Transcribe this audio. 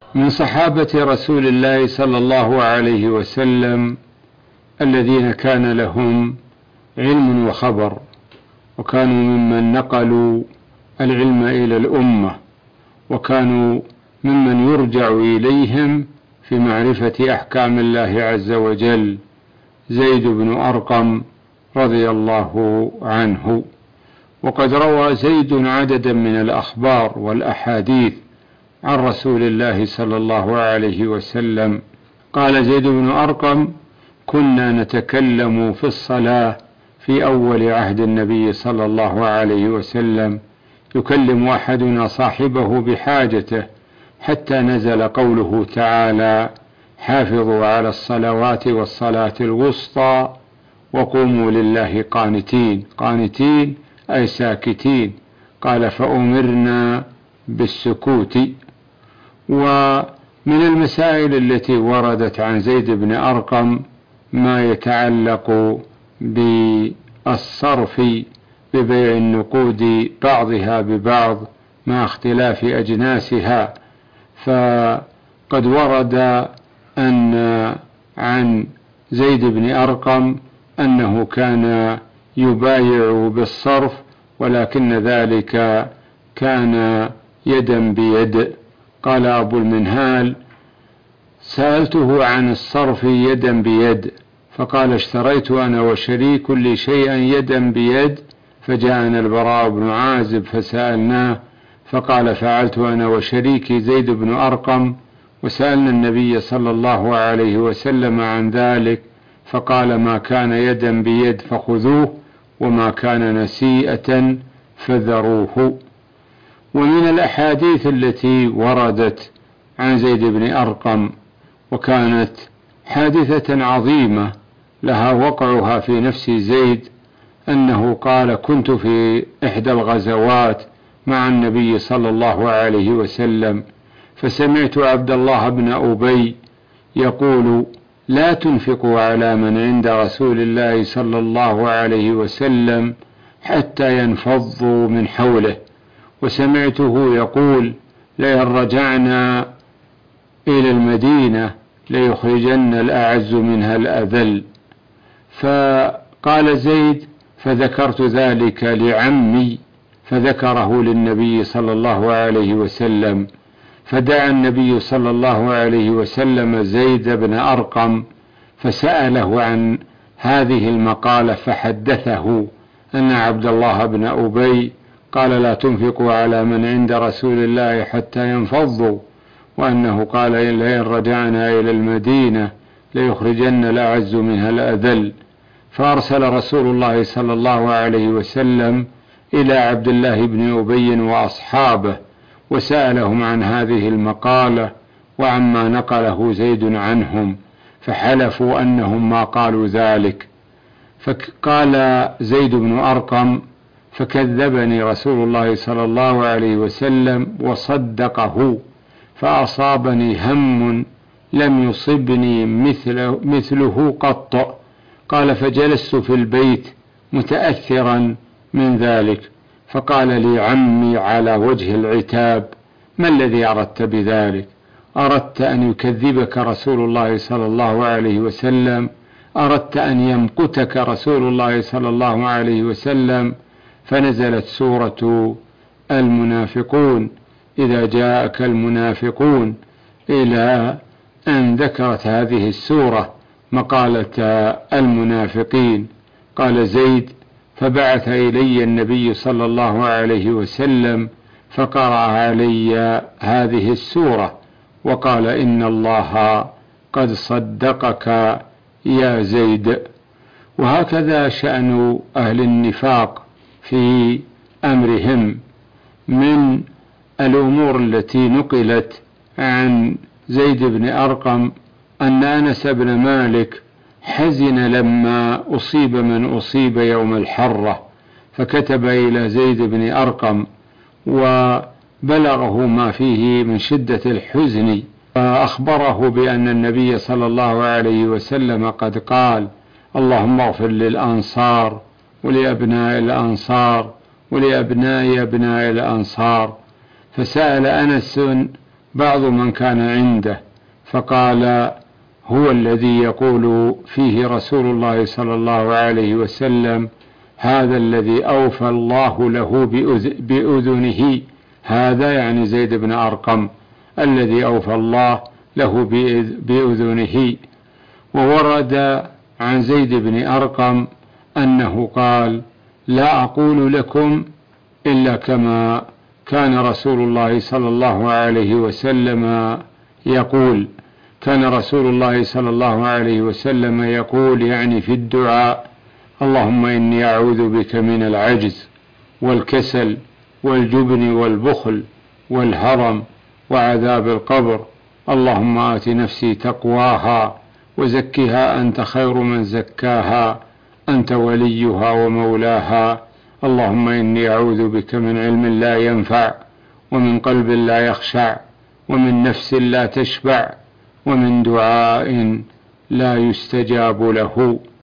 من صحابة رسول الله صلى الله عليه وسلم الذين كان لهم علم وخبر، وكانوا ممن نقلوا العلم إلى الأمة، وكانوا ممن يرجع إليهم في معرفة أحكام الله عز وجل، زيد بن أرقم رضي الله عنه. وقد روى زيد عددا من الأخبار والأحاديث عن رسول الله صلى الله عليه وسلم. قال زيد بن أرقم: كنا نتكلم في الصلاة في أول عهد النبي صلى الله عليه وسلم، يكلم أحدنا صاحبه بحاجته، حتى نزل قوله تعالى: حافظوا على الصلوات والصلاة الوسطى وقوموا لله قانتين. قانتين أي ساكتين. قال: فأمرنا بالسكوت. ومن المسائل التي وردت عن زيد بن أرقم ما يتعلق بالصرف ببيع النقود بعضها ببعض مع اختلاف أجناسها. فقد ورد أن عن زيد بن أرقم أنه كان يبايع بالصرف، ولكن ذلك كان يدا بيد. قال أبو المنهال: سألته عن الصرف يدا بيد، فقال: اشتريت أنا وشريك لي شيئا يدا بيد، فجاءنا البراء بن عازب فسألناه، فقال: فعلت أنا وشريكي زيد بن أرقم، وسألنا النبي صلى الله عليه وسلم عن ذلك، فقال: ما كان يدا بيد فخذوه، وما كان نسيئة فذروه. ومن الأحاديث التي وردت عن زيد بن أرقم، وكانت حادثة عظيمة لها وقعها في نفس زيد، أنه قال: كنت في إحدى الغزوات مع النبي صلى الله عليه وسلم، فسمعت عبد الله بن أبي يقول: لا تنفقوا على من عند رسول الله صلى الله عليه وسلم حتى ينفضوا من حوله. وسمعته يقول: لئن رجعنا إلى المدينة ليخرجن الأعز منها الأذل. فقال زيد: فذكرت ذلك لعمي، فذكره للنبي صلى الله عليه وسلم، فدعا النبي صلى الله عليه وسلم زيد بن أرقم فسأله عن هذه المقالة، فحدثه أن عبد الله بن أبي قال: لا تنفقوا على من عند رسول الله حتى ينفضوا، وأنه قال: لئن رجعنا إلى المدينة ليخرجن الأعز منها الأذل. فأرسل رسول الله صلى الله عليه وسلم إلى عبد الله بن أبي وأصحابه وسألهم عن هذه المقالة وعما نقله زيد عنهم، فحلفوا أنهم ما قالوا ذلك. فقال زيد بن أرقم: فكذبني رسول الله صلى الله عليه وسلم وصدقه، فأصابني هم لم يصبني مثله قط. قال: فجلست في البيت متأثرا من ذلك، فقال لي عمي على وجه العتاب: ما الذي أردت بذلك؟ أردت أن يكذبك رسول الله صلى الله عليه وسلم؟ أردت أن يمقتك رسول الله صلى الله عليه وسلم؟ فنزلت سورة المنافقون: إذا جاءك المنافقون، إلى أن ذكرت هذه السورة مقالة المنافقين. قال زيد: فبعث إلي النبي صلى الله عليه وسلم فقرأ علي هذه السورة وقال: إن الله قد صدقك يا زيد. وهكذا شأن أهل النفاق في أمرهم. من الأمور التي نقلت عن زيد بن أرقم أن أنس بن مالك حزن لما أصيب من أصيب يوم الحرة، فكتب إلى زيد بن أرقم وبلغه ما فيه من شدة الحزن، فأخبره بأن النبي صلى الله عليه وسلم قد قال: اللهم اغفر للأنصار ولأبناء الأنصار ولأبناء أبناء الأنصار. فسأل أنس بعض من كان عنده، فقال: هو الذي يقول فيه رسول الله صلى الله عليه وسلم: هذا الذي أوفى الله له بأذنه. هذا يعني زيد بن أرقم الذي أوفى الله له بأذنه. وورد عن زيد بن أرقم أنه قال: لا أقول لكم إلا كما كان رسول الله صلى الله عليه وسلم يقول. كان رسول الله صلى الله عليه وسلم يقول يعني في الدعاء: اللهم إني أعوذ بك من العجز والكسل والجبن والبخل والهرم وعذاب القبر. اللهم آت نفسي تقواها وزكها أنت خير من زكاها، أنت وليها ومولاها. اللهم إني أعوذ بك من علم لا ينفع، ومن قلب لا يخشع، ومن نفس لا تشبع، ومن دعاء لا يستجاب له.